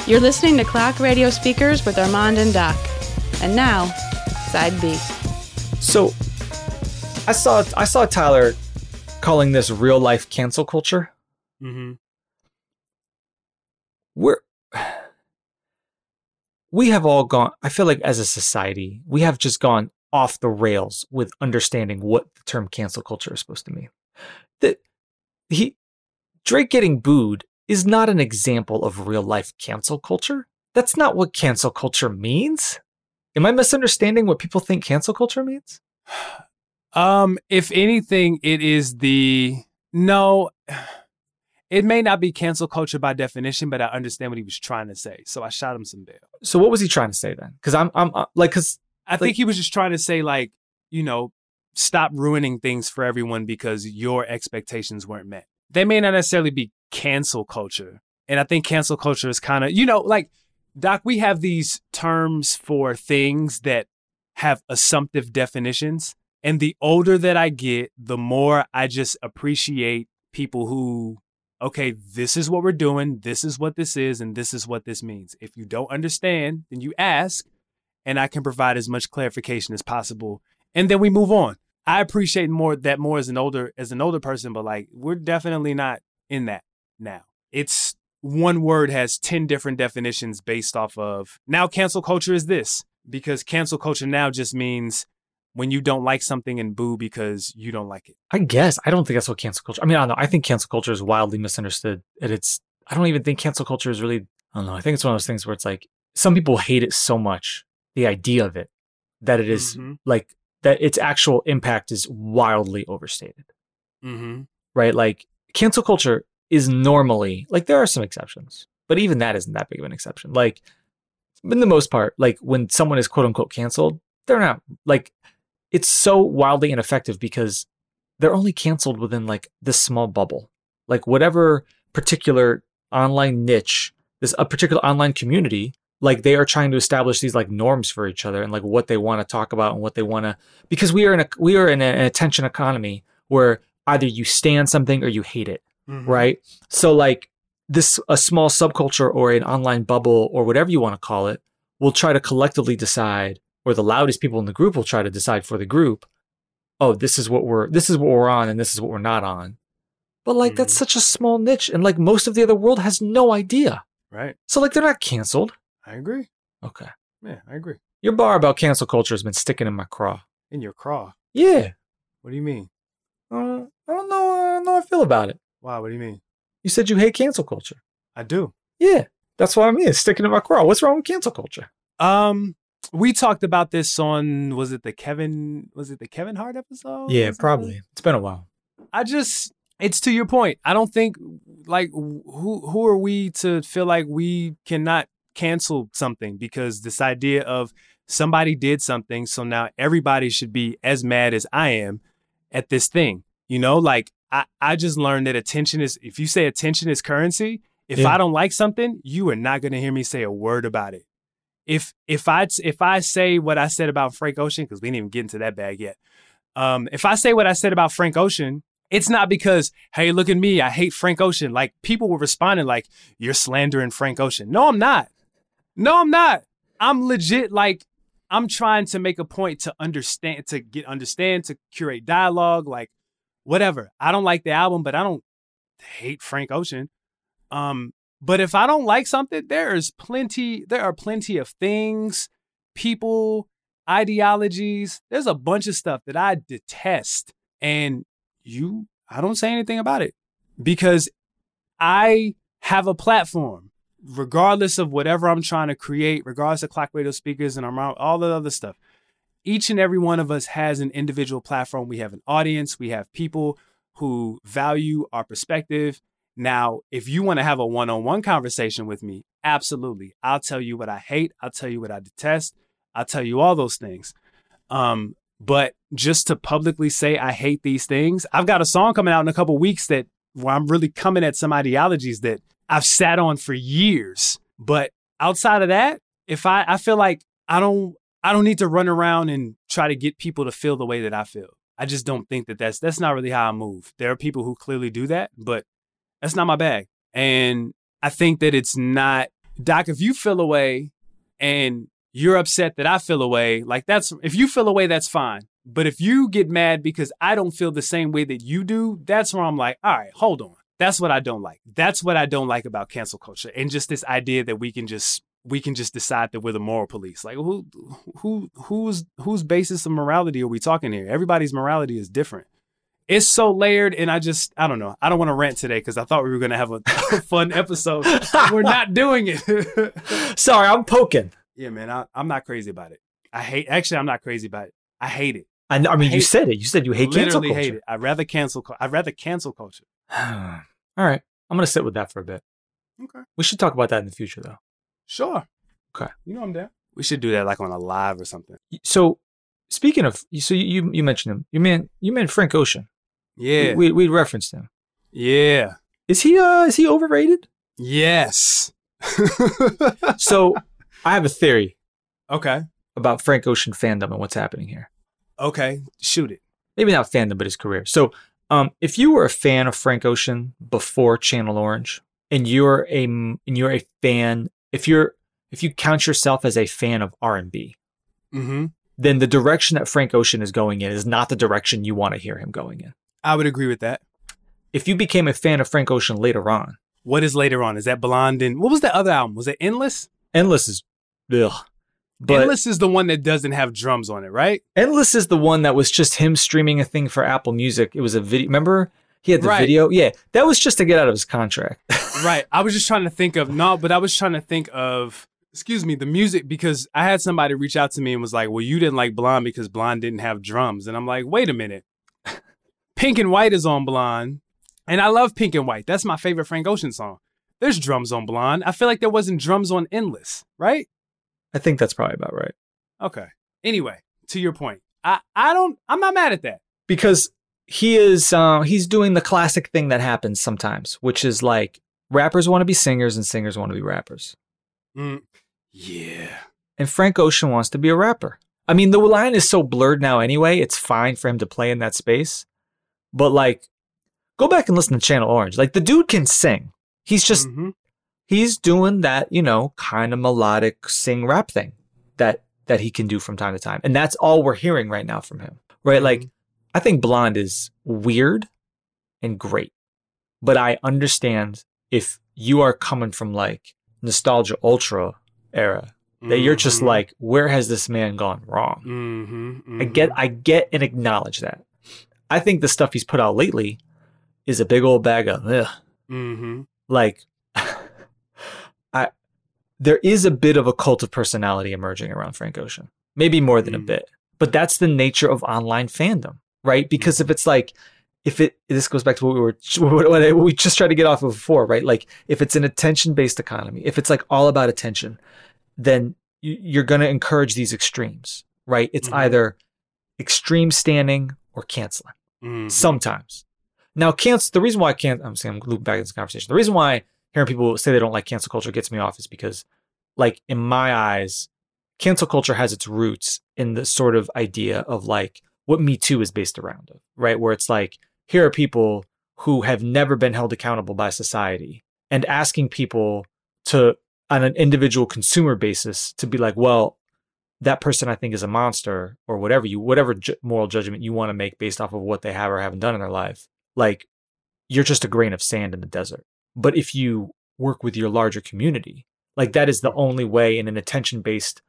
You're listening to Clock Radio Speakers with Armand and Doc. And now, Side B. So, I saw Tyler calling this real life cancel culture. Mm-hmm. We have all gone, I feel like as a society, we have just gone off the rails with understanding what the term cancel culture is supposed to mean. Drake getting booed is not an example of real life cancel culture. That's not what cancel culture means. Am I misunderstanding what people think cancel culture means? If anything, it is no, it may not be cancel culture by definition, but I understand what he was trying to say. So I shot him some bail. So what was he trying to say then? Because I think he was just trying to say, like, you know, stop ruining things for everyone because your expectations weren't met. They may not necessarily be cancel culture. And I think cancel culture is kind of, you know, like, Doc, we have these terms for things that have assumptive definitions. And the older that I get, the more I just appreciate people who, okay, this is what we're doing, this is what this is, and this is what this means. If you don't understand, then you ask, and I can provide as much clarification as possible. And then we move on. I appreciate more as an older person, but like, we're definitely not in that now. It's one word has 10 different definitions based off of, now cancel culture is this, because cancel culture now just means when you don't like something and boo because you don't like it. I guess. I don't think that's what cancel culture, I mean, I don't know. I think cancel culture is wildly misunderstood. And I don't even think cancel culture is really, I don't know. I think it's one of those things where it's like, some people hate it so much, the idea of it, that it is like, that its actual impact is wildly overstated. Mm-hmm. Right? Like, cancel culture is normally, like, there are some exceptions, but even that isn't that big of an exception. Like, in the most part, like, when someone is quote unquote canceled, they're not, like, it's so wildly ineffective because they're only canceled within like this small bubble. Like, whatever particular online niche, a particular online community, like, they are trying to establish these like norms for each other and like what they want to talk about and what they want to, because we are in an attention economy where either you stand something or you hate it. Mm-hmm. Right. So like a small subculture or an online bubble or whatever you want to call it will try to collectively decide, or the loudest people in the group will try to decide for the group, oh, this is what we're on and this is what we're not on. But like, that's such a small niche. And like, most of the other world has no idea. Right. So like, they're not canceled. I agree. Okay. Yeah, I agree. Your bar about cancel culture has been sticking in my craw. In your craw? Yeah. What do you mean? I don't know how I feel about it. Wow, what do you mean? You said you hate cancel culture. I do. Yeah. That's what I mean. It's sticking in my craw. What's wrong with cancel culture? We talked about this on, was it the Kevin Hart episode? Yeah, probably. It's been a while. It's to your point. I don't think, like, who are we to feel like we cannot cancel something, because this idea of somebody did something, so now everybody should be as mad as I am at this thing. You know, like, I just learned that if you say attention is currency, if I don't like something, you are not going to hear me say a word about it. If I say what I said about Frank Ocean, because we didn't even get into that bag yet. If I say what I said about Frank Ocean, it's not because, hey, look at me, I hate Frank Ocean. Like, people were responding like, you're slandering Frank Ocean. No, I'm not. I'm legit, like, I'm trying to make a point to understand, to curate dialogue, like, whatever. I don't like the album, but I don't hate Frank Ocean. But if I don't like something, there are plenty of things, people, ideologies. There's a bunch of stuff that I detest. And I don't say anything about it because I have a platform, regardless of whatever I'm trying to create, regardless of Clock Radio Speakers and all the other stuff. Each and every one of us has an individual platform. We have an audience. We have people who value our perspective. Now, if you want to have a one-on-one conversation with me, absolutely. I'll tell you what I hate. I'll tell you what I detest. I'll tell you all those things. But just to publicly say I hate these things, I've got a song coming out in a couple of weeks where I'm really coming at some ideologies that I've sat on for years. But outside of that, if I feel like I don't need to run around and try to get people to feel the way that I feel. I just don't think that's not really how I move. There are people who clearly do that, but that's not my bag. And I think that it's not, Doc, if you feel away and you're upset that I feel away, like if you feel away, that's fine. But if you get mad because I don't feel the same way that you do, that's where I'm like, all right, hold on. That's what I don't like. That's what I don't like about cancel culture. And just this idea that we can just decide that we're the moral police. Like whose basis of morality are we talking here? Everybody's morality is different. It's so layered, and I don't know. I don't want to rant today because I thought we were going to have a fun episode. We're not doing it. Sorry, I'm poking. Yeah, man, I'm not crazy about it. I'm not crazy about it. I hate it. I mean, you said it. You said you hate cancel culture. Literally hate it. I'd rather cancel culture. All right. I'm going to sit with that for a bit. Okay. We should talk about that in the future, though. Sure. Okay. You know I'm down. We should do that like on a live or something. So, speaking of, you mentioned him. You meant Frank Ocean. Yeah. We referenced him. Yeah. Is he overrated? Yes. So, I have a theory. Okay. About Frank Ocean fandom and what's happening here. Okay. Shoot it. Maybe not fandom, but his career. So, if you were a fan of Frank Ocean before Channel Orange, and you're a fan, if you count yourself as a fan of R&B, then the direction that Frank Ocean is going in is not the direction you want to hear him going in. I would agree with that. If you became a fan of Frank Ocean later on. What is later on? Is that Blonde? And what was the other album? Was it Endless? Endless is, ugh. But Endless is the one that doesn't have drums on it, right? Endless is the one that was just him streaming a thing for Apple Music. It was a video. Remember? He had the video. Yeah. That was just to get out of his contract. Right. I was just trying to think of, the music, because I had somebody reach out to me and was like, well, you didn't like Blonde because Blonde didn't have drums. And I'm like, wait a minute. Pink and White is on Blonde. And I love Pink and White. That's my favorite Frank Ocean song. There's drums on Blonde. I feel like there wasn't drums on Endless, right? I think that's probably about right. Okay. Anyway, to your point, I'm not mad at that. Because he's doing the classic thing that happens sometimes, which is like rappers want to be singers and singers want to be rappers. Yeah. And Frank Ocean wants to be a rapper. I mean, the line is so blurred now anyway, it's fine for him to play in that space. But like, go back and listen to Channel Orange. Like, the dude can sing. He's just, he's doing that, kind of melodic sing rap thing that he can do from time to time. And that's all we're hearing right now from him, right? Like, I think Blonde is weird and great, but I understand if you are coming from like Nostalgia Ultra era, that you're just like, where has this man gone wrong? I get and acknowledge that. I think the stuff he's put out lately is a big old bag of like, there is a bit of a cult of personality emerging around Frank Ocean, maybe more than a bit, but that's the nature of online fandom, right? Because if it's like, this goes back to what we just tried to get off of before, right? Like, if it's an attention-based economy, if it's like all about attention, then you're going to encourage these extremes, right? It's either extreme standing or canceling. Sometimes. Now, the reason why I'm looping back in this conversation. The reason why hearing people say they don't like cancel culture gets me off is because, like, in my eyes, cancel culture has its roots in the sort of idea of like what Me Too is based around, right? Where it's like, here are people who have never been held accountable by society, and asking people to, on an individual consumer basis, to be like, well, that person I think is a monster, or whatever moral judgment you want to make based off of what they have or haven't done in their life. Like, you're just a grain of sand in the desert. But if you work with your larger community, like, that is the only way in an attention-based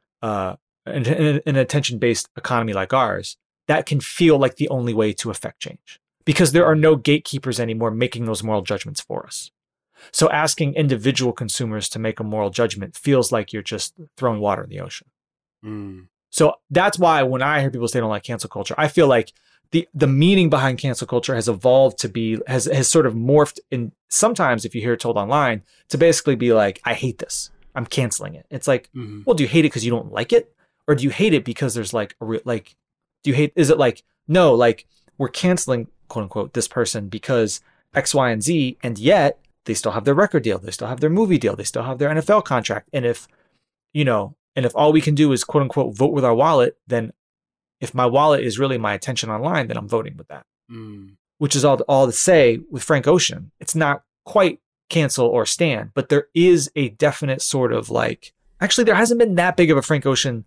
economy like ours, that can feel like the only way to affect change. Because there are no gatekeepers anymore making those moral judgments for us. So asking individual consumers to make a moral judgment feels like you're just throwing water in the ocean. So that's why when I hear people say they don't like cancel culture, I feel like the meaning behind cancel culture has evolved to be, has sort of morphed in, sometimes if you hear it told online, to basically be like, I hate this, I'm canceling it. It's like, well, do you hate it because you don't like it? Or do you hate it because there's like a real, like, is it like, no, like, we're canceling, quote unquote, this person because X, Y, and Z, and yet they still have their record deal, they still have their movie deal, they still have their NFL contract. And if all we can do is, quote unquote, vote with our wallet, then if my wallet is really my attention online, then I'm voting with that. Which is all to say with Frank Ocean, it's not quite cancel or stan, but there is a definite sort of like, actually there hasn't been that big of a Frank Ocean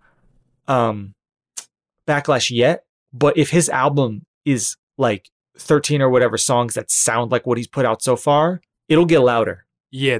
backlash yet, but if his album is like 13 or whatever songs that sound like what he's put out so far, it'll get louder. Yeah,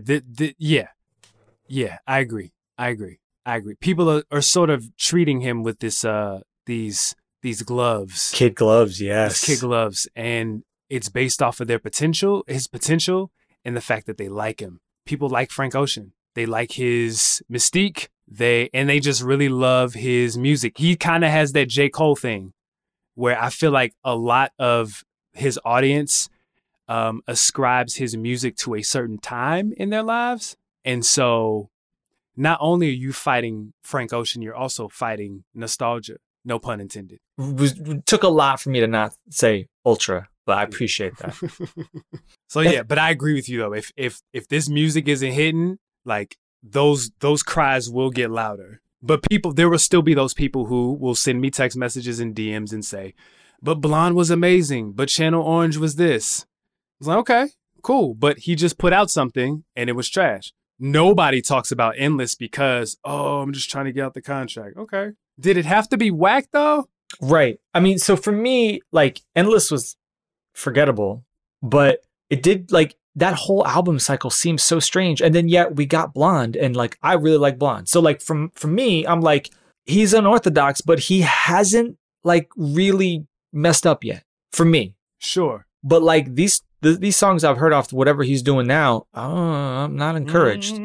I agree. People are sort of treating him with this these gloves. Kid gloves, yes. These kid gloves. And it's based off of his potential, and the fact that they like him. People like Frank Ocean. They like his mystique. They just really love his music. He kind of has that J. Cole thing where I feel like a lot of his audience ascribes his music to a certain time in their lives. And so not only are you fighting Frank Ocean, you're also fighting nostalgia. No pun intended. It took a lot for me to not say ultra, but I appreciate that. So yeah, but I agree with you though. If this music isn't hitting, like those cries will get louder. But there will still be those people who will send me text messages and DMs and say, but Blonde was amazing, but Channel Orange was this. I was like, okay, cool. But he just put out something and it was trash. Nobody talks about Endless because, I'm just trying to get out the contract. Okay. Did it have to be whack though? Right. I mean, so for me, like Endless was forgettable, but it did like that whole album cycle seems so strange. And then yet we got Blonde and like, I really like Blonde. So like for me, I'm like, he's unorthodox, but he hasn't like really messed up yet for me. Sure. But like these songs I've heard off whatever he's doing now, I'm not encouraged.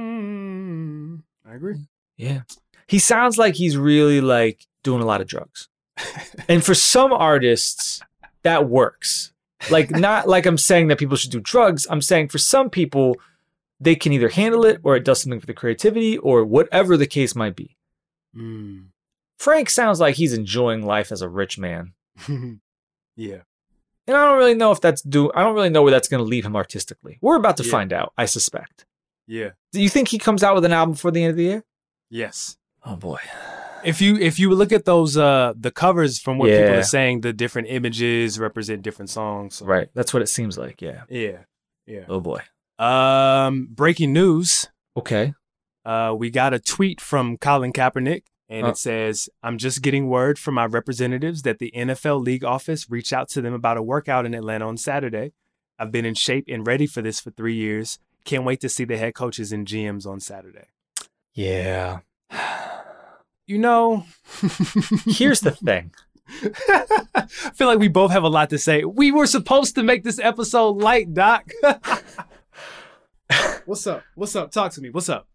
I agree. Yeah. He sounds like he's really like doing a lot of drugs. And for some artists, that works. Like, not like I'm saying that people should do drugs. I'm saying for some people, they can either handle it or it does something for the creativity or whatever the case might be. Frank sounds like he's enjoying life as a rich man. Yeah. And I don't really know I don't really know where that's going to leave him artistically. We're about to find out, I suspect. Yeah. Do you think he comes out with an album before the end of the year? Yes. Oh boy. If you look at those the covers from what people are saying, the different images represent different songs. So. Right. That's what it seems like. Yeah. Yeah. Oh boy. Breaking news. Okay. We got a tweet from Colin Kaepernick, and it says, "I'm just getting word from my representatives that the NFL league office reached out to them about a workout in Atlanta on Saturday. I've been in shape and ready for this for 3 years. Can't wait to see the head coaches and GMs on Saturday." Yeah. You know, here's the thing. I feel like we both have a lot to say. We were supposed to make this episode light, Doc. What's up? Talk to me. What's up?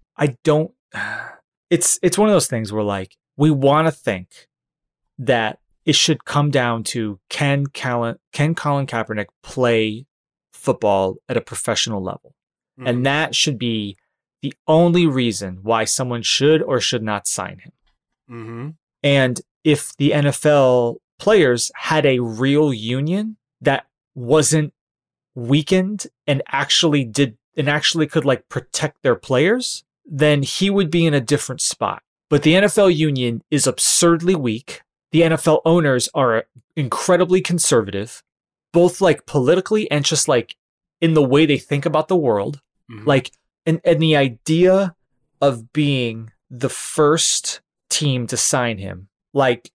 It's one of those things where like we want to think that it should come down to can Colin Kaepernick play football at a professional level? Mm-hmm. And that should be the only reason why someone should or should not sign him. Mm-hmm. And if the NFL players had a real union that wasn't weakened and actually could like protect their players, then he would be in a different spot. But the NFL union is absurdly weak. The NFL owners are incredibly conservative, both like politically and just like in the way they think about the world. Mm-hmm. Like, and the idea of being the first team to sign him, like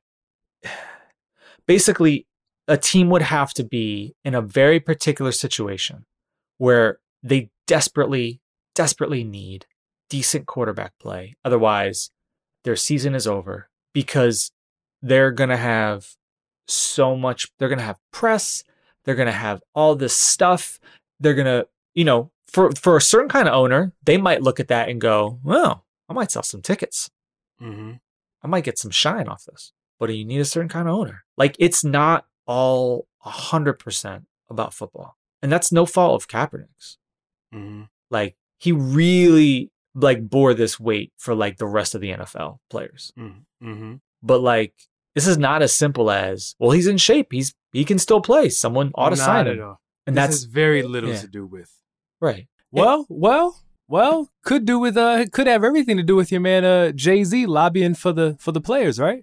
basically a team would have to be in a very particular situation where they desperately need decent quarterback play. Otherwise, their season is over because they're going to have they're going to have press. They're going to have all this stuff. They're going to, for a certain kind of owner, they might look at that and go, well, I might sell some tickets. Mm-hmm. I might get some shine off this. But you need a certain kind of owner. Like, it's not all 100% about football. And that's no fault of Kaepernick's. Mm-hmm. Like, he really like bore this weight for like the rest of the NFL players. Mm-hmm. But like, this is not as simple as, well, he's in shape. He can still play. Someone ought to sign him. And this has very little to do with. Right. Well, could have everything to do with your man Jay-Z lobbying for the players, right?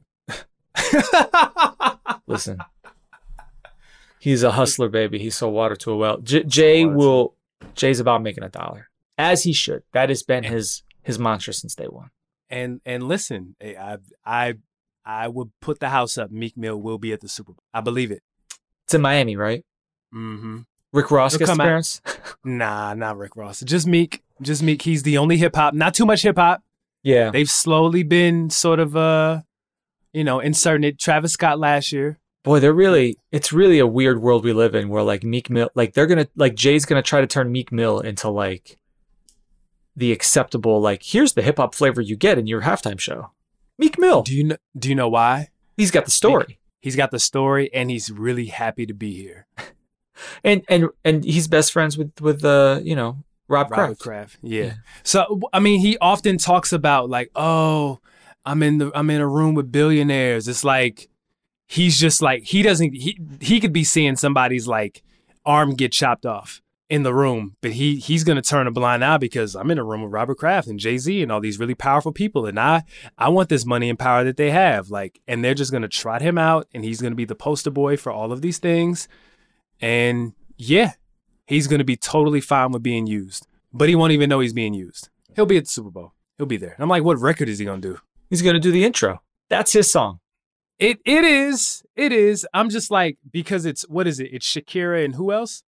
Listen, he's a hustler, baby. He sold water to a well. Jay will Jay's about making $1, as he should. That has been his mantra since day one. And listen, I would put the house up. Meek Mill will be at the Super Bowl. I believe it. It's in Miami, right? Mm-hmm. Rick Ross He'll gets come appearance. Nah, not Rick Ross. Just Meek. Just Meek. He's the only hip hop. Not too much hip hop. Yeah. They've slowly been sort of inserting it. Travis Scott last year. Boy, it's really a weird world we live in where like Meek Mill, like Jay's gonna try to turn Meek Mill into like the acceptable, like, here's the hip hop flavor you get in your halftime show. Meek Mill. Do you know why? He's got the story. He's got the story, and he's really happy to be here. And he's best friends with Rob Kraft. Yeah. So I mean, he often talks about like, oh, I'm in a room with billionaires. It's like he's just like he could be seeing somebody's like arm get chopped off in the room, but he's gonna turn a blind eye because I'm in a room with Robert Kraft and Jay-Z and all these really powerful people, and I want this money and power that they have, like, and they're just gonna trot him out, and he's gonna be the poster boy for all of these things, and yeah, he's gonna be totally fine with being used, but he won't even know he's being used. He'll be at the Super Bowl. He'll be there. And I'm like, what record is he gonna do? He's gonna do the intro. That's his song. It is. I'm just like, because it's, what is it? It's Shakira and who else?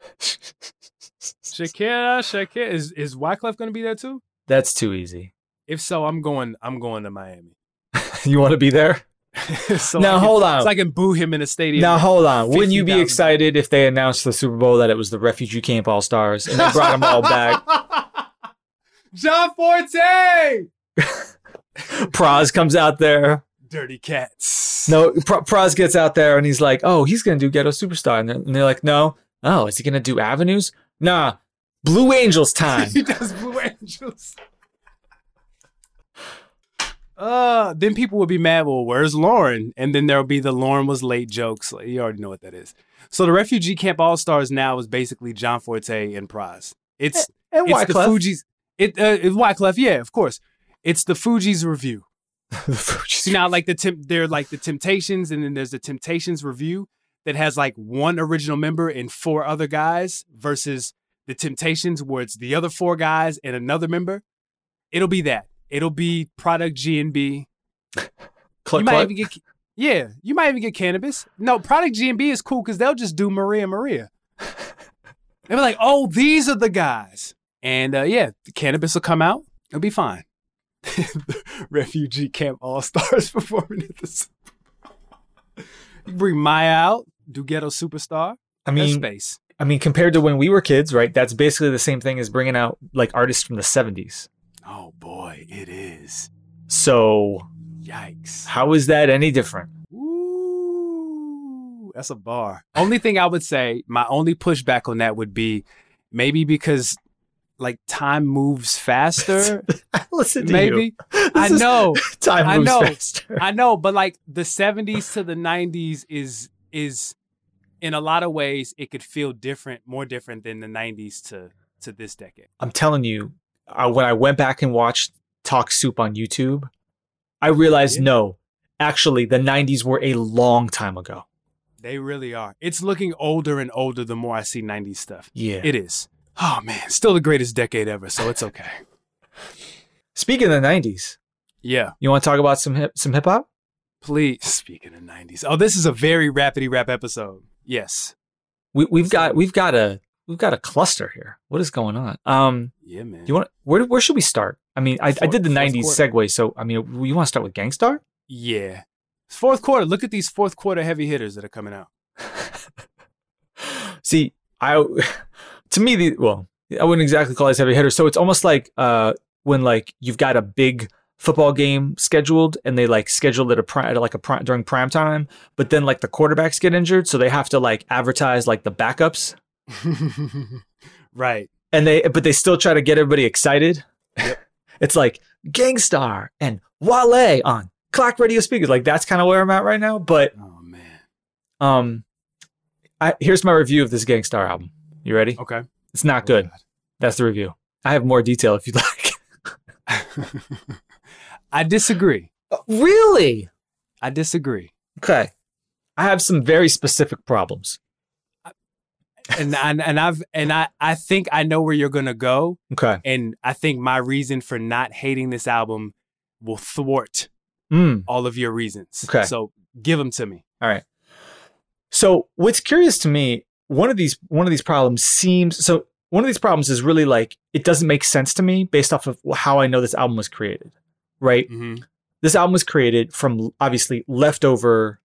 Shakira. Is Wyclef going to be there too? That's too easy. If so, I'm going to Miami. You want to be there? So now hold on. So I can boo him in a stadium. Now hold on. Wouldn't you be 50,000. excited if they announced the Super Bowl that it was the Refugee Camp All Stars and they brought them all back? John Forte. Praz comes out there. Dirty cats. No, Praz gets out there and he's like, "Oh, he's gonna do Ghetto Superstar," and they're like, "No." Oh, is he gonna do Avenues? Nah, Blue Angels time. He does Blue Angels. Then people would be mad. Well, where's Lauren? And then there'll be the Lauren was late jokes. Like, you already know what that is. So the Refugee Camp All Stars now is basically John Forte and Praz. It's and the Wyclef. Fugees. Wyclef, yeah, of course. It's the Fugees review. See, now, like they're like the Temptations, and then there's the Temptations review that has like one original member and 4 other guys versus the Temptations where it's the other 4 guys and another member. It'll be that. It'll be Product G&B. You might even get Cannabis. No, Product G&B is cool because they'll just do Maria. They'll be like, oh, these are the guys. And the Cannabis will come out. It'll be fine. Refugee Camp All-Stars performing at the Super Bowl. You bring Maya out, do Ghetto Superstar. That's space. I mean, compared to when we were kids, right? That's basically the same thing as bringing out like artists from the 70s. Oh boy, it is. So, yikes. How is that any different? Ooh, that's a bar. Only thing I would say, my only pushback on that would be maybe because like time moves faster. Listen to maybe. you. I know. Time moves faster. I know, but like the 70s to the 90s is in a lot of ways it could feel more different than the 90s to this decade. I'm telling you, when I went back and watched Talk Soup on YouTube, I realized no, actually the 90s were a long time ago. They really are. It's looking older and older the more I see 90s stuff. Yeah. It is. Oh man, still the greatest decade ever, so it's okay. Speaking of the 90s. Yeah. You want to talk about some hip hop? Please. Speaking of 90s. Oh, this is a very rapidy rap episode. Yes. We've got a cluster here. What is going on? Yeah, man. You want where should we start? I mean, I did the 90s quarter. segue, so I mean, you want to start with Gang Starr? Yeah. It's fourth quarter. Look at these fourth quarter heavy hitters that are coming out. See, to me, I wouldn't exactly call these heavy hitters. So it's almost like when like you've got a big football game scheduled and they like scheduled it during prime time, but then like the quarterbacks get injured, so they have to like advertise like the backups. Right. But they still try to get everybody excited. Yep. It's like Gang Starr and Wale on Clock Radio speakers. Like that's kind of where I'm at right now. But oh man. Here's my review of this Gang Starr album. You ready? Okay. It's not good. God. That's the review. I have more detail if you'd like. I disagree. Really? I disagree. Okay. I have some very specific problems. I think I know where you're gonna go. Okay. And I think my reason for not hating this album will thwart all of your reasons. Okay. So give them to me. All right. So what's curious to me, one of these problems is really like, it doesn't make sense to me based off of how I know this album was created, right? Mm-hmm. This album was created from obviously leftover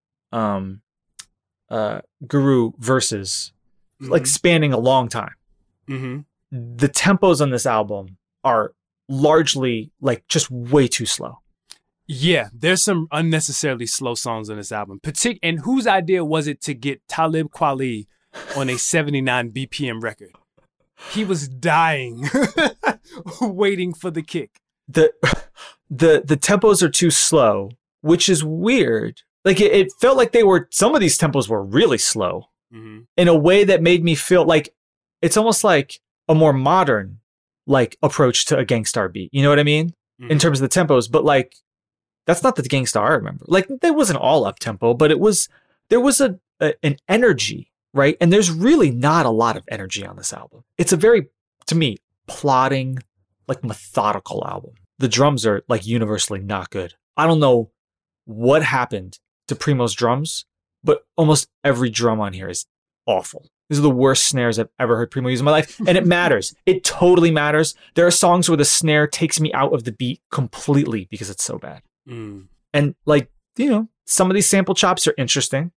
Guru verses, like spanning a long time. Mm-hmm. The tempos on this album are largely like just way too slow. Yeah, there's some unnecessarily slow songs on this album. And whose idea was it to get Talib Kweli on a 79 BPM record? He was dying, waiting for the kick. The tempos are too slow, which is weird. Like it felt like some of these tempos were really slow in a way that made me feel like it's almost like a more modern like approach to a Gangstar beat. You know what I mean? In terms of the tempos, but like that's not the Gangstar I remember. Like it wasn't all up tempo, but there was an energy, right? And there's really not a lot of energy on this album. It's a very, to me, plodding, like methodical album. The drums are like universally not good. I don't know what happened to Primo's drums, but almost every drum on here is awful. These are the worst snares I've ever heard Primo use in my life. And it matters. It totally matters. There are songs where the snare takes me out of the beat completely because it's so bad. And like, you know, some of these sample chops are interesting.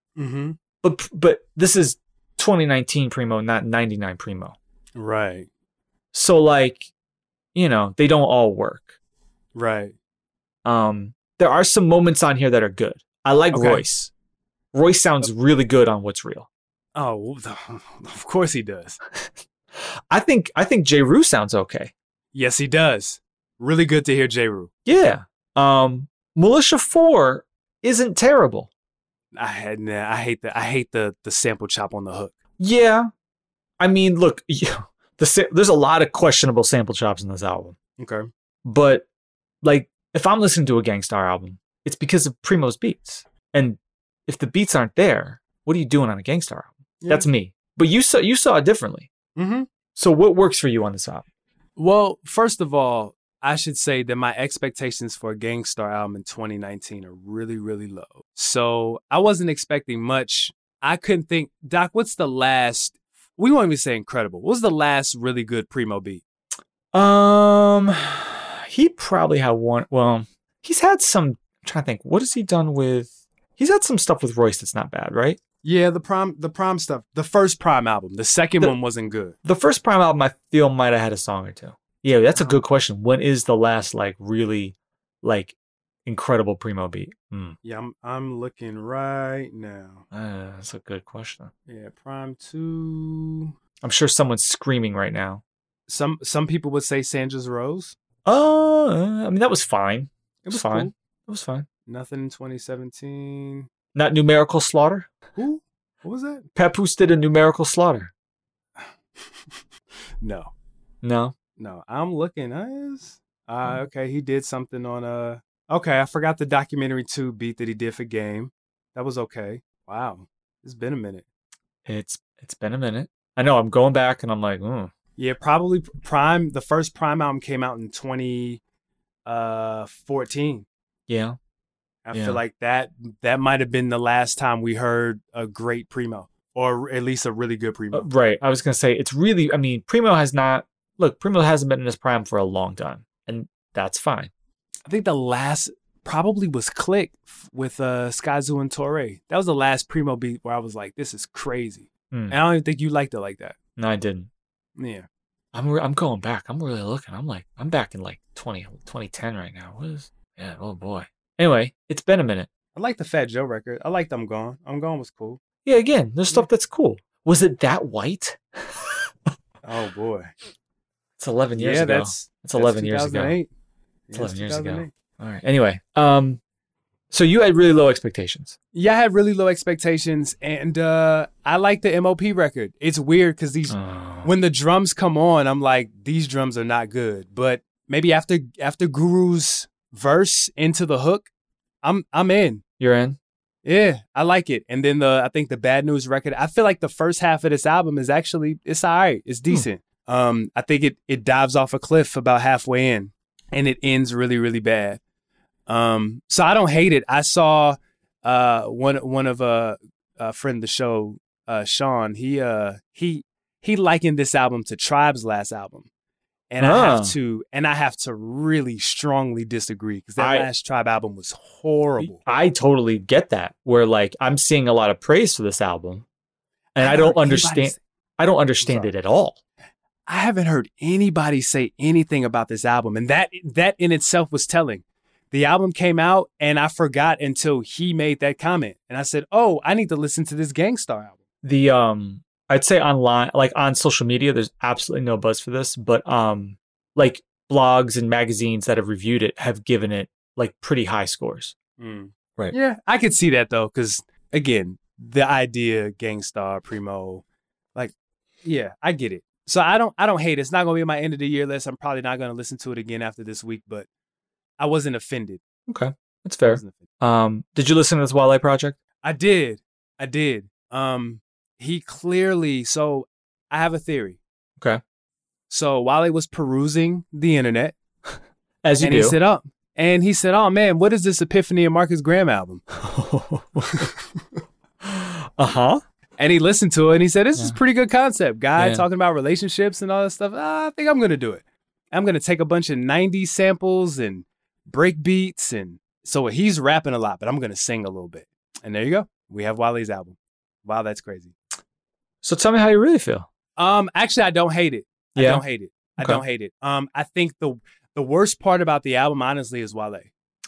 But this is 2019 Primo, not 99 Primo. Right. So like, you know, they don't all work. Right. There are some moments on here that are good. I like Royce. Royce sounds really good on What's Real. Oh, of course he does. I think J. Rue sounds okay. Yes, he does. Really good to hear J. Rue. Yeah. Militia 4 isn't terrible. I hate the sample chop on the hook. Yeah. I mean, look, there's a lot of questionable sample chops in this album. Okay. But like, if I'm listening to a Gangstar album, it's because of Primo's beats. And if the beats aren't there, what are you doing on a Gangstar album? Yeah. That's me. But you saw it differently. So what works for you on this album? Well, first of all, I should say that my expectations for a Gangstar album in 2019 are really, really low. So I wasn't expecting much. I couldn't think, Doc, what's the last, we won't even say incredible. What was the last really good Primo beat? He probably had one. Well, he's had some, I'm trying to think, what has he done with, he's had some stuff with Royce that's not bad, right? Yeah, the Prime stuff. The first Prime album. The second one wasn't good. The first Prime album, I feel, might have had a song or two. Yeah, that's a good question. When is the last like really like incredible Primo beat? Yeah, I'm looking right now. That's a good question. Yeah, Prime 2. I'm sure someone's screaming right now. Some people would say Sandra's Rose. I mean that was fine. It was fine. Cool. It was fine. Nothing in 2017. Not Numerical Slaughter? Who? What was that? Papoose did a Numerical Slaughter. No. No? No. I'm looking. Okay, he did something on okay, I forgot the documentary 2 beat that he did for Game. That was okay. Wow. It's been a minute. It's been a minute. I know, I'm going back and I'm like, Yeah, probably Prime. The first Prime album came out in 2014. Yeah. I feel like that might have been the last time we heard a great Primo, or at least a really good Primo. Right. I was going to say, it's really, I mean, Primo hasn't been in his prime for a long time, and that's fine. I think the last probably was Click with Skyzoo and Torre. That was the last Primo beat where I was like, this is crazy. And I don't even think you liked it like that. No, I didn't. Yeah. I'm going back. I'm really looking. I'm back in like 2010 right now. Oh boy. Anyway, it's been a minute. I like the Fat Joe record. I liked I'm Gone. I'm Gone was cool. Yeah, again, there's stuff that's cool. Was it that white? Oh boy. It's 11 years ago. It's 11 years ago. It's 11 years ago. All right. Anyway, so you had really low expectations. Yeah, I had really low expectations, and I like the MOP record. It's weird because when the drums come on, I'm like, these drums are not good. But maybe after Guru's verse into the hook, I'm in. You're in? Yeah, I like it. And then I think the Bad News record, I feel like the first half of this album is actually, it's all right. It's decent. I think it dives off a cliff about halfway in and it ends really, really bad. So I don't hate it. I saw one of a friend of the show, Sean, he likened this album to Tribe's last album. And I have to really strongly disagree because that last Tribe album was horrible. I totally get that. Where like I'm seeing a lot of praise for this album, and I don't understand. I don't understand it at all. I haven't heard anybody say anything about this album, and that in itself was telling. The album came out, and I forgot until he made that comment, and I said, "Oh, I need to listen to this Gang Starr album." The I'd say online, like on social media, there's absolutely no buzz for this, but like blogs and magazines that have reviewed it have given it like pretty high scores. Right. Yeah, I could see that though, because again, the idea, Gang Starr, Primo, like, yeah, I get it. So I don't hate it. It's not gonna be my end of the year list. I'm probably not gonna listen to it again after this week, but I wasn't offended. Okay, that's fair. Did you listen to this Wale project? I did. He clearly, so I have a theory. Okay. So Wale was perusing the internet. As you do. He said, oh man, what is this Epiphany and Marcus Graham album? Uh-huh. And he listened to it and he said, this is a pretty good concept. Guy talking about relationships and all that stuff. I think I'm going to do it. I'm going to take a bunch of 90s samples and break beats. And so he's rapping a lot, but I'm going to sing a little bit. And there you go. We have Wale's album. Wow, that's crazy. So tell me how you really feel. Actually, I don't hate it. Yeah? I don't hate it. I think the worst part about the album, honestly, is Wale.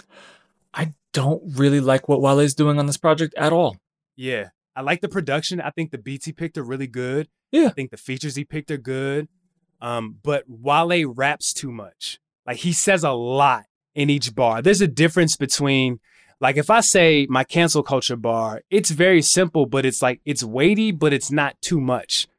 I don't really like what Wale's doing on this project at all. Yeah. I like the production. I think the beats he picked are really good. Yeah. I think the features he picked are good. But Wale raps too much. Like, he says a lot in each bar. There's a difference between, like, if I say my cancel culture bar, it's very simple, but it's like, it's weighty, but it's not too much.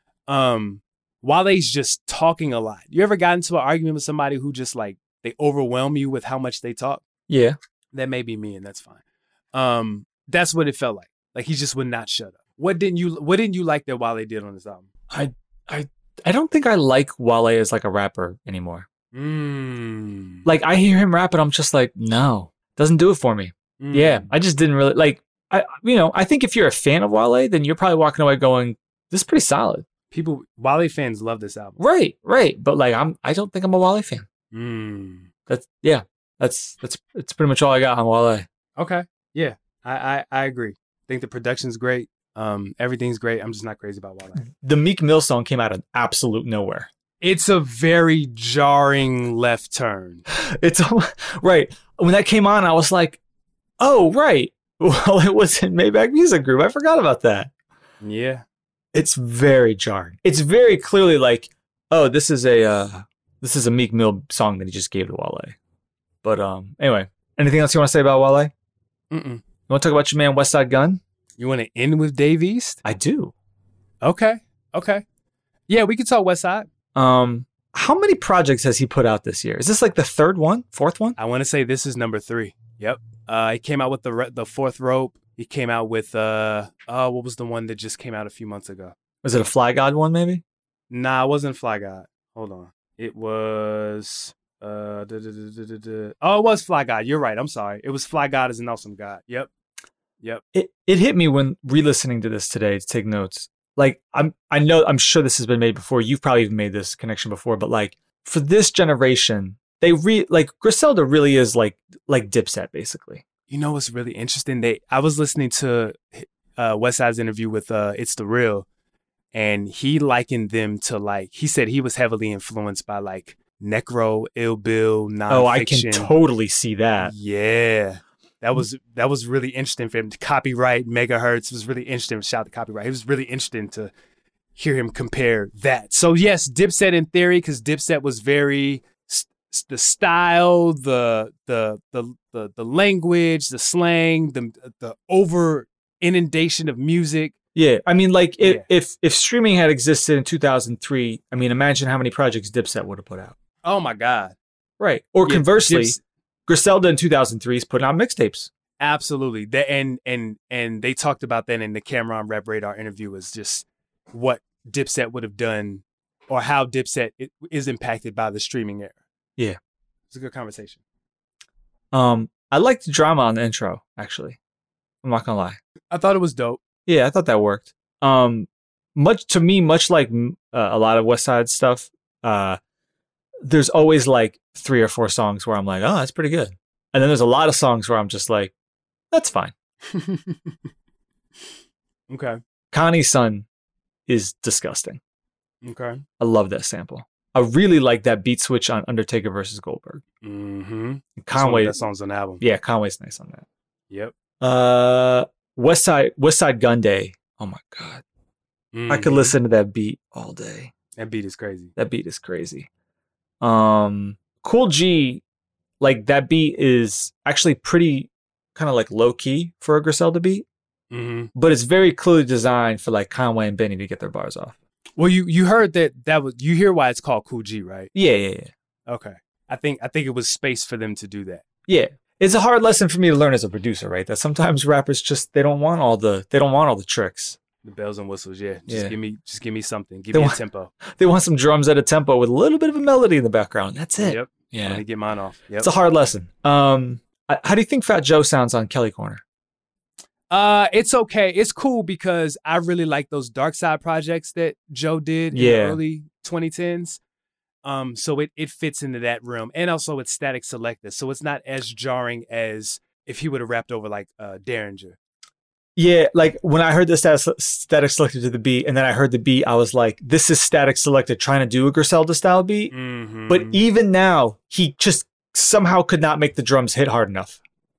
Wale's just talking a lot. You ever got into an argument with somebody who just like, they overwhelm you with how much they talk? Yeah. That may be me, and that's fine. That's what it felt like. Like, he just would not shut up. What didn't you like that Wale did on this album? I don't think I like Wale as like a rapper anymore. Like, I hear him rap and I'm just like, no, doesn't do it for me. Yeah, I just didn't really like. I think if you're a fan of Wale, then you're probably walking away going, this is pretty solid. Wale fans love this album. Right. But like, I don't think I'm a Wale fan. That's pretty much all I got on Wale. Okay. Yeah, I agree. I think the production's great. Everything's great. I'm just not crazy about Wale. The Meek Mill song came out of absolute nowhere. It's a very jarring left turn. It's right. When that came on, I was like, oh, right. Well, it was in Maybach Music Group. I forgot about that. Yeah. It's very jarring. It's very clearly like, oh, this is a Meek Mill song that he just gave to Wale. But anyway, anything else you want to say about Wale? You want to talk about your man Westside Gunn? You want to end with Dave East? I do. Okay. Yeah, we can talk Westside. How many projects has he put out this year? Is this like the fourth one? I want to say this is number 3. Yep. He came out with the Fourth Rope. He came out with what was the one that just came out a few months ago? Was it a Fly God one maybe? Nah, it wasn't Fly God. Hold on. It was it was Fly God. You're right. I'm sorry. It was Fly God is an Awesome God. Yep. It hit me when re-listening to this today to take notes. Like, I'm sure this has been made before. You've probably even made this connection before, but like for this generation, like Griselda really is like Dipset basically. You know what's really interesting? I was listening to Westside's interview with It's the Real, and he likened them to like, he said he was heavily influenced by like Necro, Ill Bill, Nonfiction. Oh, I can totally see that. Yeah. That was really interesting for him. Copyright, Megahertz was really interesting. Shout out to Copyright. It was really interesting to hear him compare that. So yes, Dipset in theory, because Dipset was very the style, the language, the slang, the over inundation of music. Yeah, I mean, like if streaming had existed in 2003, I mean, imagine how many projects Dipset would have put out. Oh my God! Right, or conversely. Griselda in 2003 is putting out mixtapes. Absolutely. And they talked about that in the Cameron Rap Radar interview, was just what Dipset would have done or how Dipset is impacted by the streaming era. Yeah. It's a good conversation. I liked the drama on the intro, actually. I'm not gonna lie. I thought it was dope. Yeah, I thought that worked. Much like a lot of West Side stuff, there's always like 3 or 4 songs where I'm like, oh, that's pretty good. And then there's a lot of songs where I'm just like, that's fine. Okay. Connie's Son is disgusting. Okay. I love that sample. I really like that beat switch on Undertaker versus Goldberg. Mm-hmm. Conway. That song's on the album. Yeah, Conway's nice on that. Yep. West Side Gun Day. Oh my God. Mm-hmm. I could listen to that beat all day. That beat is crazy. Cool G, like that beat is actually pretty kind of like low key for a Griselda beat, but it's very clearly designed for like Conway and Benny to get their bars off. Well, you heard that was, you hear why it's called Cool G, right? Yeah. Okay. I think it was space for them to do that. Yeah. It's a hard lesson for me to learn as a producer, right? That sometimes rappers just they don't want all the tricks. The bells and whistles, yeah. Just give me something. Give They me a want- tempo. They want some drums at a tempo with a little bit of a melody in the background. That's it. Yep. Yeah. Let me get mine off. Yep. It's a hard lesson. How do you think Fat Joe sounds on Kelly Corner? It's okay. It's cool because I really like those Dark Side projects that Joe did in the early 2010s. So it fits into that realm. And also it's Static Selector. So it's not as jarring as if he would have rapped over like Derringer. Yeah, like when I heard the Static Selector to the beat, and then I heard the beat, I was like, this is Static Selector trying to do a Griselda style beat. Mm-hmm. But even now, he just somehow could not make the drums hit hard enough.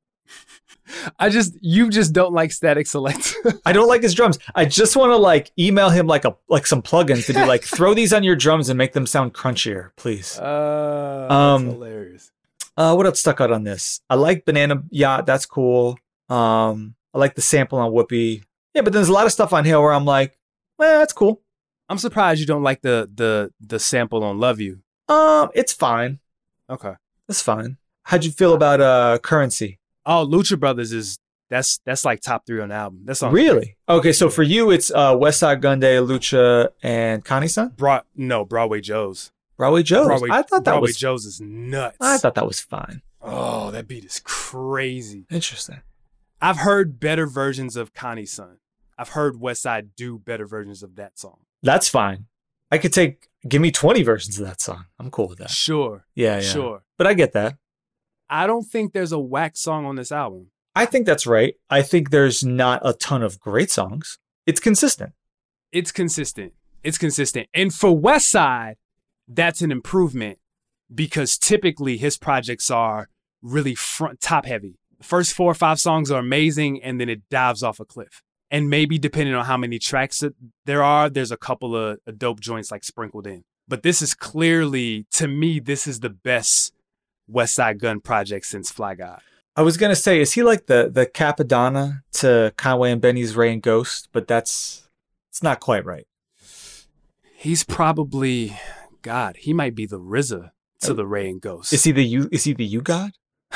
You just don't like Static Selector. I don't like his drums. I just want to like email him like some plugins to be like, throw these on your drums and make them sound crunchier, please. That's hilarious. What else stuck out on this? I like Banana Yacht. That's cool. I like the sample on Whoopi. Yeah, but there's a lot of stuff on here where I'm like, that's cool. I'm surprised you don't like the sample on Love You. It's fine. Okay. It's fine. How'd you feel about Currency? Oh, Lucha Brothers that's like top 3 on the album. That's really okay. So for you, it's West Side Gun Day, Lucha, and Connie's Son. Broadway Joe's. Broadway Joe's. I thought that Broadway was Joe's is nuts. I thought that was fine. Oh, that beat is crazy. Interesting. I've heard better versions of Connie's Son. I've heard Westside do better versions of that song. That's fine. I could give me 20 versions of that song. I'm cool with that. Sure. Yeah. Sure. But I get that. I don't think there's a whack song on this album. I think that's right. I think there's not a ton of great songs. It's consistent. It's consistent. And for Westside, that's an improvement because typically his projects are really top heavy. The first 4 or 5 songs are amazing and then it dives off a cliff. And maybe depending on how many tracks there are, there's a couple of dope joints like sprinkled in. But this is clearly, to me, this is the best Westside Gun project since Fly God. I was going to say, is he like the Capadonna to Conway and Benny's Ray and Ghost? But it's not quite right. He's probably, God, he might be the RZA to the Ray and Ghost. Is he the you God?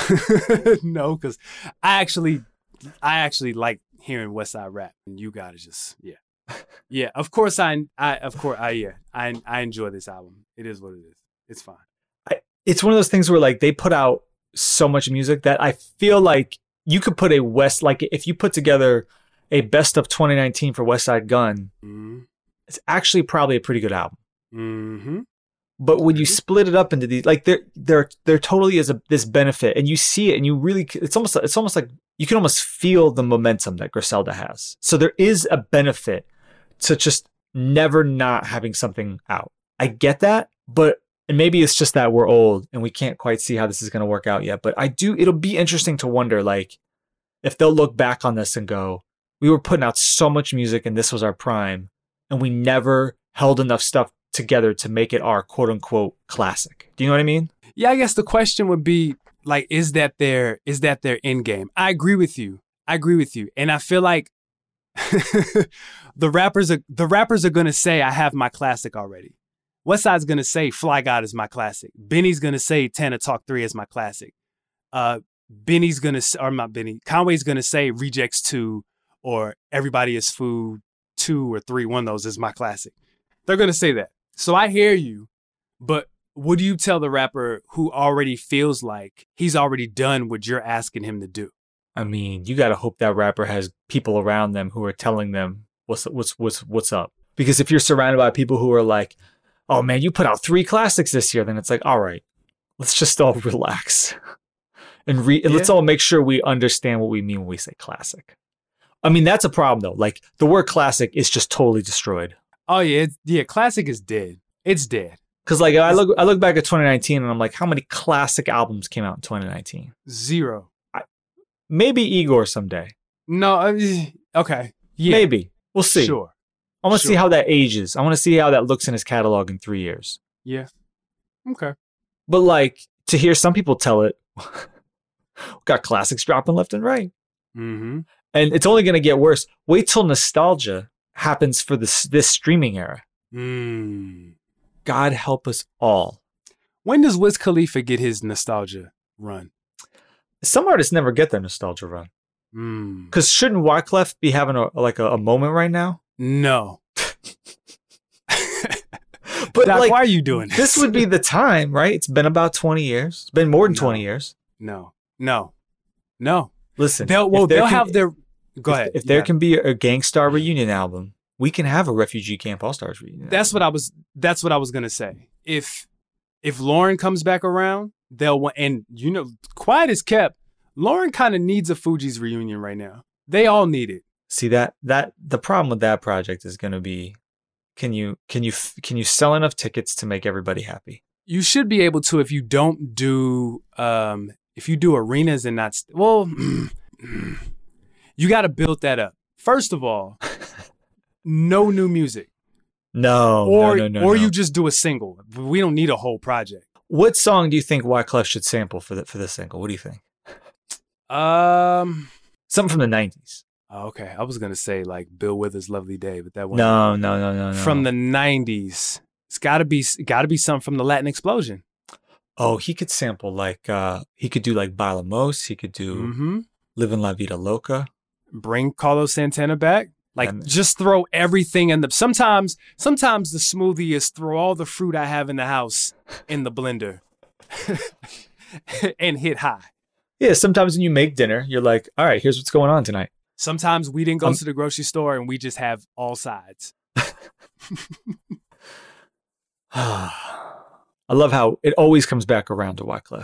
No, because I actually like hearing Westside rap, and you got to just yeah. Of course, I enjoy this album. It is what it is. It's fine. It's one of those things where like they put out so much music that I feel like you could put if you put together a best of 2019 for Westside Gun, it's actually probably a pretty good album. Mm-hmm. But when you split it up into these, like there totally is this benefit, and you see it, and you really, it's almost like you can almost feel the momentum that Griselda has. So there is a benefit to just never not having something out. I get that, and maybe it's just that we're old and we can't quite see how this is going to work out yet. But it'll be interesting to wonder, like, if they'll look back on this and go, we were putting out so much music and this was our prime, and we never held enough stuff together to make it our quote unquote classic. Do you know what I mean? Yeah, I guess the question would be like, is that their end game? I agree with you. And I feel like the rappers are going to say, I have my classic already. Westside's going to say Fly God is my classic. Benny's going to say Tana Talk 3 is my classic. Benny's gonna, or not Benny, Conway's gonna say Rejects 2 or Everybody is Food 2 or 3. One of those is my classic. They're gonna say that. So I hear you, but what do you tell the rapper who already feels like he's already done what you're asking him to do? I mean, you got to hope that rapper has people around them who are telling them what's up. Because if you're surrounded by people who are like, oh man, you put out 3 classics this year, then it's like, all right, let's just all relax and let's all make sure we understand what we mean when we say classic. I mean, that's a problem though. Like the word classic is just totally destroyed. Oh yeah, classic is dead. It's dead. Because like I look back at 2019 and I'm like, how many classic albums came out in 2019? 0. Maybe Igor someday. No, okay. Yeah. Maybe. We'll see. Sure. I want to see how that ages. I want to see how that looks in his catalog in 3 years. Yeah. Okay. But like to hear some people tell it, got classics dropping left and right. Mm-hmm. And it's only going to get worse. Wait till nostalgia happens for this streaming era. God help us all. When does Wiz Khalifa get his nostalgia run? Some artists never get their nostalgia run. Because shouldn't Wyclef be having a moment right now? No. But Doc, like, why are you doing this? This would be the time, right? It's been about 20 years. It's been more than 20 years. No. Listen. They'll have their... Go ahead. If there can be a Gangstar reunion album, we can have a Refugee Camp All-Stars reunion. That's what I was going to say. If Lauren comes back around, they'll want, and you know, quiet as kept, Lauren kind of needs a Fugees reunion right now. They all need it. See that the problem with that project is going to be, can you sell enough tickets to make everybody happy? You should be able to if you don't do if you do arenas and not you got to build that up. First of all, no new music. No. You just do a single. We don't need a whole project. What song do you think Wyclef should sample for this single? What do you think? Something from the 90s. Okay, I was gonna say like Bill Withers' "Lovely Day," but that one. No. From the 90s, it's gotta be something from the Latin Explosion. Oh, he could sample like he could do like Bailamos. He could do "Living La Vida Loca." Bring Carlos Santana back. Like just throw everything in the. Sometimes the smoothie is throw all the fruit I have in the house in the blender, and hit high. Yeah, sometimes when you make dinner, you're like, all right, here's what's going on tonight. Sometimes we didn't go to the grocery store and we just have all sides. I love how it always comes back around to Wyclef.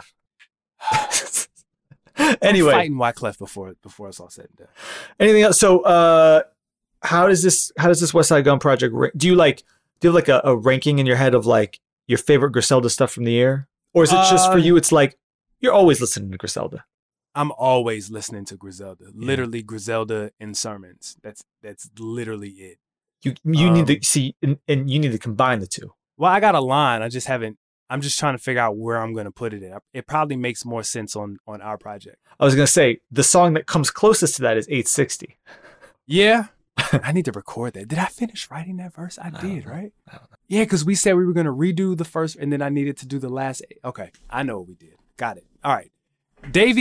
Anyway, I'm fighting Wyclef before it's all said and done. Anything else? So, how does this West Side Gun project? Do you have like a ranking in your head of like your favorite Griselda stuff from the year, or is it just for you? It's like you're always listening to Griselda. I'm always listening to Griselda. Literally Griselda and sermons. That's literally it. You need to see, and you need to combine the two. Well, I got a line. I'm just trying to figure out where I'm going to put it in. It probably makes more sense on our project. I was going to say, the song that comes closest to that is 860. Yeah. I need to record that. Did I finish writing that verse? I did, right? I don't know. Yeah, because we said we were going to redo the first, and then I needed to do the last. Okay, I know what we did. Got it. All right. David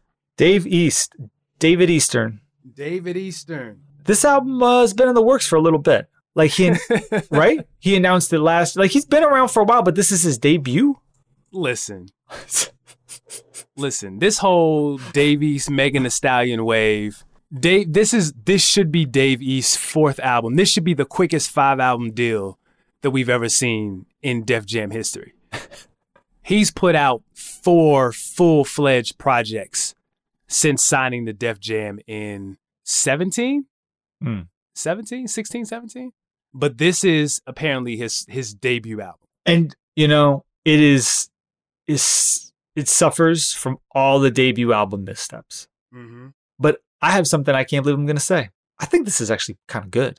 Eastern. This album has been in the works for a little bit. Like right? He announced it last. Like he's been around for a while, but this is his debut. Listen. This whole Dave East, Megan Thee Stallion wave. This should be Dave East's 4th album. This should be the quickest 5-album deal that we've ever seen in Def Jam history. He's put out 4 full-fledged projects since signing to Def Jam in 17? 16, 17? But this is apparently his debut album. And, you know, it suffers from all the debut album missteps. Mm-hmm. But I have something I can't believe I'm going to say. I think this is actually kind of good.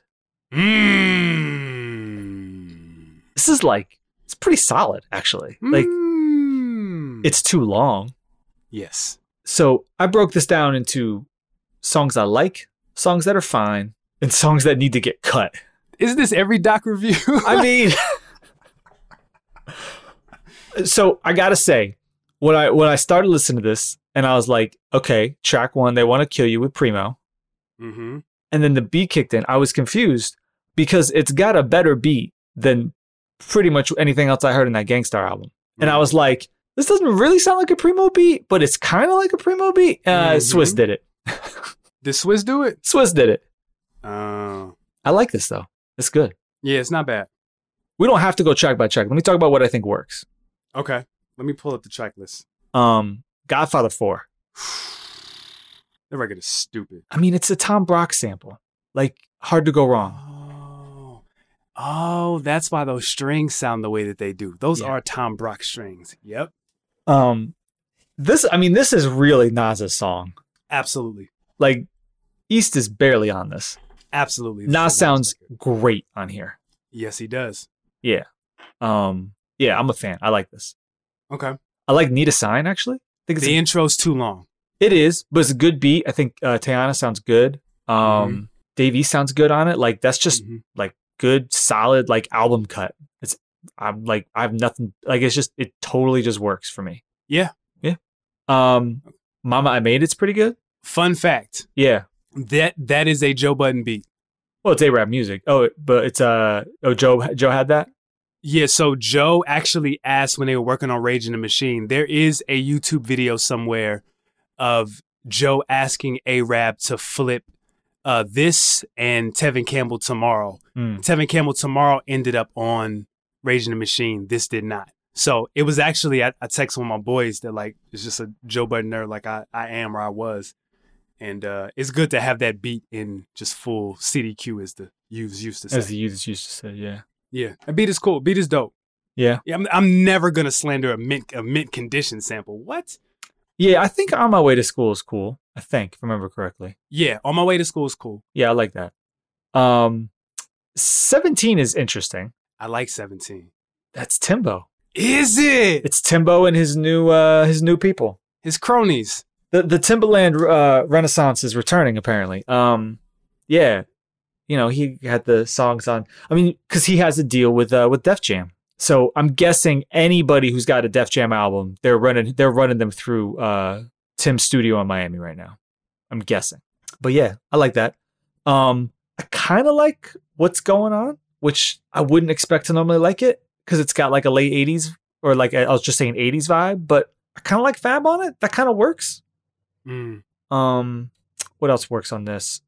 This is it's pretty solid, actually. Like, it's too long. Yes. So I broke this down into songs I like, songs that are fine, and songs that need to get cut. Isn't this every Doc review? I mean, so I gotta say, when I started listening to this, and I was like, okay, track 1, They Want to Kill You with Primo. Mm-hmm. And then the beat kicked in. I was confused because it's got a better beat than pretty much anything else I heard in that Gangstar album. And I was like, this doesn't really sound like a Primo beat, but it's kind of like a Primo beat. Swiss did it. Did Swiss do it? Swiss did it. Oh. I like this, though. It's good. Yeah, it's not bad. We don't have to go track by track. Let me talk about what I think works. Okay. Let me pull up the track list. Godfather 4. The record is stupid. I mean, it's a Tom Brock sample. Like, hard to go wrong. Oh, that's why those strings sound the way that they do. Those are Tom Brock strings. Yep. This is really Nas's song. Absolutely. Like, East is barely on this. Absolutely. Nas sounds great on here. Yes, he does. Yeah. I'm a fan. I like this. Okay. I like Need a Sign, actually. I think the intro's too long. It is, but it's a good beat. I think Teyana sounds good. Dave East sounds good on it. Like, that's just like good, solid, like album cut. I have nothing, like, it totally just works for me. Yeah. Yeah. Mama I Made It's pretty good. Fun fact. Yeah. That is a Joe Budden beat. Well, it's A-Rap music. Oh, but it's Joe had that? Yeah, so Joe actually asked when they were working on Rage in the Machine. There is a YouTube video somewhere of Joe asking A-Rap to flip this and Tevin Campbell Tomorrow. Tevin Campbell Tomorrow ended up on Rage in the Machine. This did not. So it was actually, I texted one of my boys that, like, it's just a Joe Budden nerd like I am or I was. And it's good to have that beat in just full CDQ, as the youths used to say. As the youths used to say, yeah. Yeah, a beat is cool. Beat is dope. Yeah. I'm never gonna slander a mint condition sample. What? Yeah, I think On My Way to School is cool. I think, if I remember correctly. Yeah, On My Way to School is cool. Yeah, I like that. 17 is interesting. I like 17. That's Timbo. Is it? It's Timbo and his new people. His cronies. The Timbaland Renaissance is returning, apparently. Yeah. You know, he had the songs on. I mean, because he has a deal with Def Jam. So I'm guessing anybody who's got a Def Jam album, they're running them through Tim's studio in Miami right now. I'm guessing. But yeah, I like that. I kind of like What's Going On, which I wouldn't expect to normally like it because it's got like a late 80s or like I was just saying 80s vibe, but I kind of like Fab on it. That kind of works. What else works on this?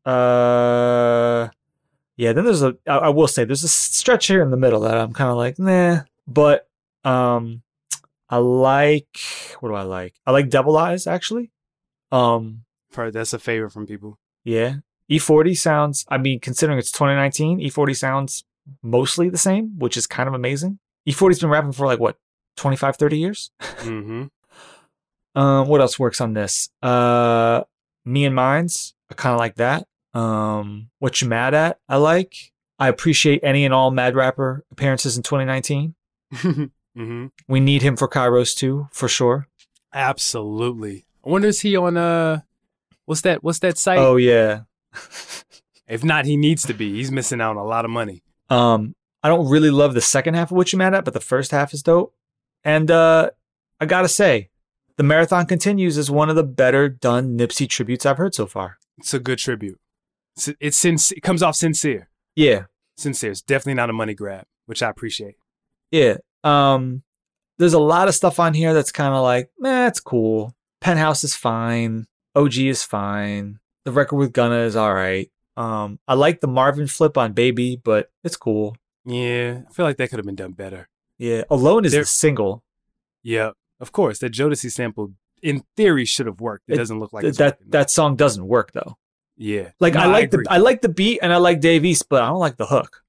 Yeah, then I will say there's a stretch here in the middle that I'm kind of like, nah. But I like, what do I like? I like Devil Eyes, actually. That's a favorite from people. Yeah. E40 sounds, I mean, considering it's 2019, E40 sounds mostly the same, which is kind of amazing. E40's been rapping for like, what, 25, 30 years? Mm-hmm. What else works on this? Me and Mines, I kind of like that. What You Mad At, I like. I appreciate any and all Mad Rapper appearances in 2019. Mm-hmm. We need him for Kairos too, for sure. Absolutely. I wonder, is he on what's that site? Oh yeah. If not, he needs to be. He's missing out on a lot of money. I don't really love the second half of What You Mad At, but the first half is dope. And I gotta say, The Marathon Continues is one of the better done Nipsey tributes I've heard so far. It's a good tribute. It comes off sincere. Yeah. Sincere. It's definitely not a money grab, which I appreciate. Yeah. There's a lot of stuff on here that's kind of like, it's cool. Penthouse is fine. OG is fine. The record with Gunna is all right. I like the Marvin flip on Baby, but it's cool. Yeah. I feel like that could have been done better. Yeah. Alone is the single. Yeah. Of course. That Jodeci sample, in theory, should have worked. It doesn't look like it's that song doesn't work, though. Yeah. Like, no, I like the beat and I like Dave East, but I don't like the hook.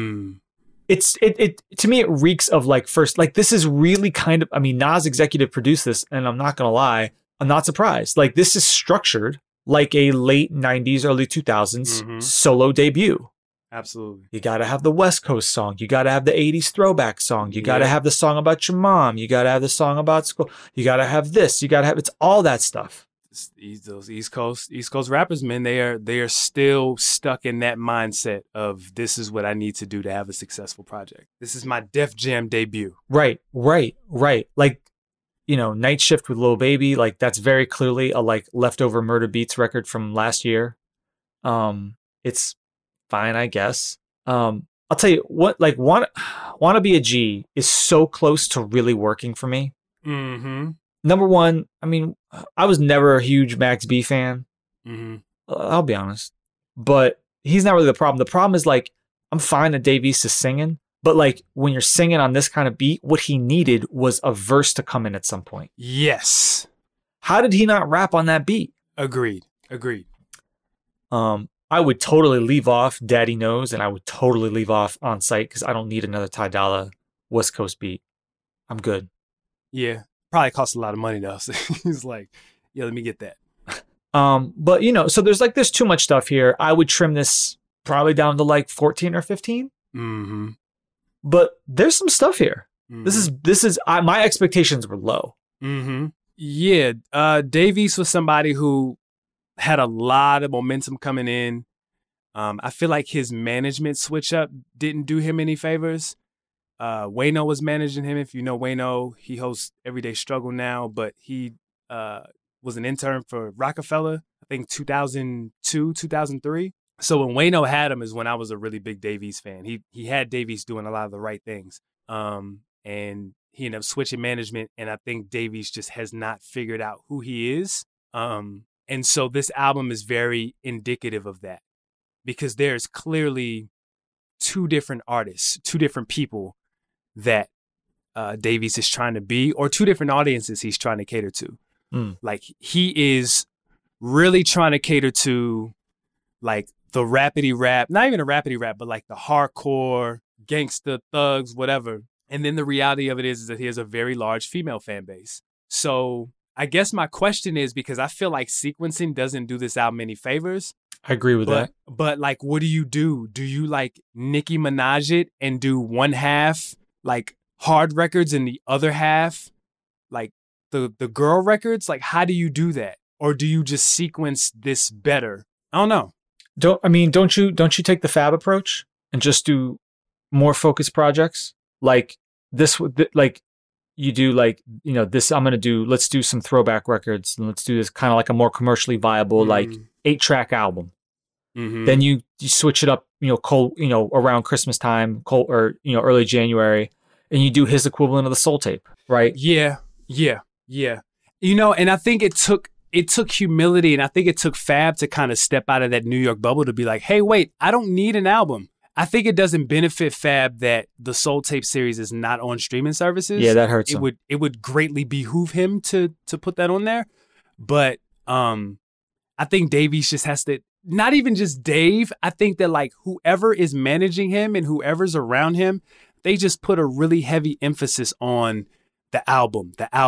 It to me, it reeks of like first, like this is really kind of, I mean, Nas executive produced this, and I'm not going to lie, I'm not surprised. Like, this is structured like a late 90s, early 2000s solo debut. Absolutely. You got to have the West Coast song. You got to have the 80s throwback song. You got to have the song about your mom. You got to have the song about school. You got to have this. You got to have, it's all that stuff. Those East Coast rappers, man, they are still stuck in that mindset of, this is what I need to do to have a successful project. This is my Def Jam debut. Right. Like, Night Shift with Lil Baby, like that's very clearly a like leftover Murder Beats record from last year. It's fine, I guess. I'll tell you what, like Wanna Be a G is so close to really working for me. Mm-hmm. Number one, I mean, I was never a huge Max B fan. Mm-hmm. I'll be honest, but he's not really the problem. The problem is like, I'm fine that Dave East is singing, but like when you're singing on this kind of beat, what he needed was a verse to come in at some point. Yes. How did he not rap on that beat? Agreed. I would totally leave off Daddy Knows, and I would totally leave off On Sight because I don't need another Ty Dolla West Coast beat. I'm good. Yeah. Probably costs a lot of money though. So he's like, yeah, let me get that. But so there's too much stuff here. I would trim this probably down to like 14 or 15. Mm-hmm. But there's some stuff here. Mm-hmm. This is my expectations were low. Mm-hmm. Yeah. Dave East was somebody who had a lot of momentum coming in. I feel like his management switch up didn't do him any favors. Wayno was managing him. If you know Wayno, he hosts Everyday Struggle now, but he was an intern for Rockefeller, I think 2002, 2003. So when Wayno had him is when I was a really big Dave East fan. He had Dave East doing a lot of the right things. And he ended up switching management, and I think Dave East just has not figured out who he is. And so this album is very indicative of that, because there's clearly two different artists, two different people that Dave East is trying to be, or two different audiences he's trying to cater to. Like he is really trying to cater to like the rapidy rap, not even a rapidy rap, but like the hardcore gangsta thugs, whatever. And then the reality of it is that he has a very large female fan base. So I guess my question is, because I feel like sequencing doesn't do this album any favors. I agree with that. But like, what do you do? Do you like Nicki Minaj it and do one half like hard records and the other half like the girl records? Like, how do you do that? Or do you just sequence this better? I don't know. Don't you take the Fab approach and just do more focused projects like this? Like you do like, this I'm going to do, let's do some throwback records and let's do this kind of like a more commercially viable, like 8-track album. Mm-hmm. Then you switch it up, around Christmas time, or early January, and you do his equivalent of the Soul Tape, right? Yeah. And I think it took humility, and I think it took Fab to kind of step out of that New York bubble to be like, hey, wait, I don't need an album. I think it doesn't benefit Fab that the Soul Tape series is not on streaming services. Yeah, that hurts him. It would greatly behoove him to put that on there. But I think Dave East just has to, not even just Dave, I think that like whoever is managing him and whoever's around him, they just put a really heavy emphasis on the album,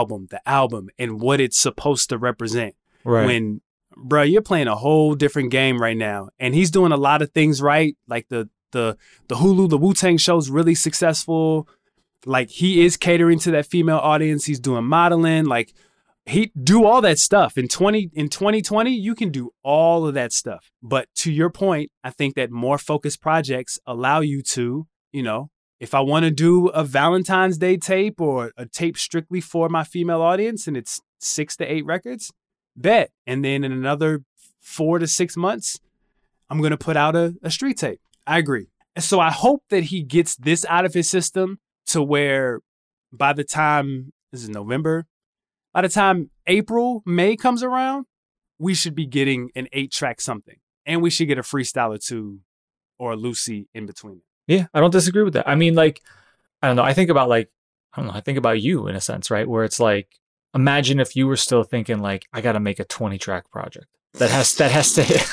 and what it's supposed to represent. Right. When, bro, you're playing a whole different game right now. And he's doing a lot of things right. Like the Hulu, the Wu-Tang show's really successful. Like he is catering to that female audience. He's doing modeling. Like he do all that stuff. In 2020, you can do all of that stuff. But to your point, I think that more focused projects allow you to, if I want to do a Valentine's Day tape or a tape strictly for my female audience and it's 6 to 8 records, bet. And then in another 4 to 6 months, I'm going to put out a street tape. I agree. And so I hope that he gets this out of his system to where by the time, this is November, by the time April, May comes around, we should be getting an 8-track something. And we should get a freestyle or two or a Lucy in between. Yeah, I don't disagree with that. I mean, like, I don't know. I think about you in a sense, right? Where it's like, imagine if you were still thinking like, I got to make a 20-track project that has to hit,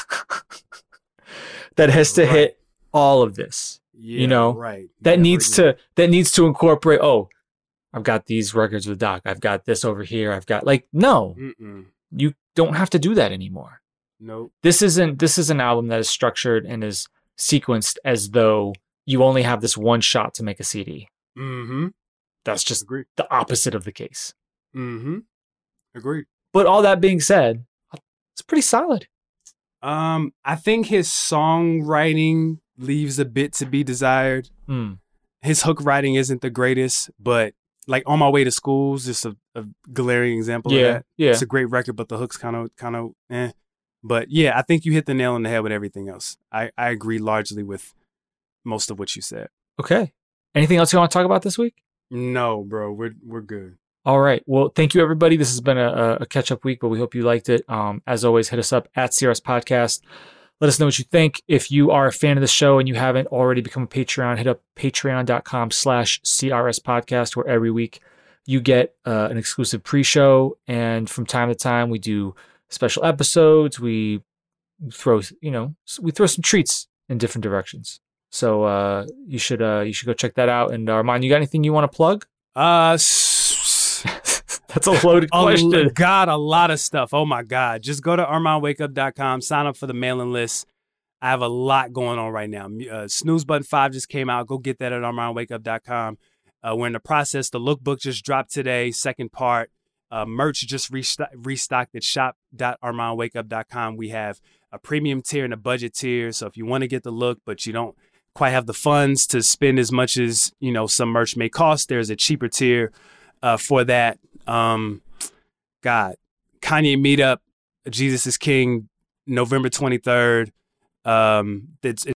hit all of this, right. That needs to incorporate, I've got these records with Doc. I've got this over here. I've got no, you don't have to do that anymore. Nope. This is an album that is structured and is sequenced as though you only have this one shot to make a CD. Mm-hmm. That's just the opposite of the case. Mm-hmm. Agreed. But all that being said, it's pretty solid. I think his songwriting leaves a bit to be desired. His hook writing isn't the greatest, but like On My Way to School is just a glaring example of that. Yeah. It's a great record, but the hook's kind of eh. But yeah, I think you hit the nail on the head with everything else. I agree largely with most of what you said. Okay. Anything else you want to talk about this week? No, bro, we're good. All right. Well, thank you, everybody. This has been a catch-up week, but we hope you liked it. As always, hit us up at CRS Podcast. Let us know what you think. If you are a fan of the show and you haven't already become a Patreon, hit up patreon.com/CRS Podcast, where every week you get an exclusive pre-show. And from time to time, we do special episodes. We throw some treats in different directions. So you should go check that out. And Armand, you got anything you want to plug? That's a loaded question. God, a lot of stuff. Oh my God. Just go to ArmandWakeUp.com, sign up for the mailing list. I have a lot going on right now. Snooze Button 5 just came out. Go get that at ArmandWakeUp.com. We're in the process. The lookbook just dropped today, second part. Merch just restocked at shop.armandwakeup.com. We have a premium tier and a budget tier. So if you want to get the look, but you don't quite have the funds to spend as much as, some merch may cost, there's a cheaper tier for that. Kanye Meetup, Jesus is King, November 23rd. It's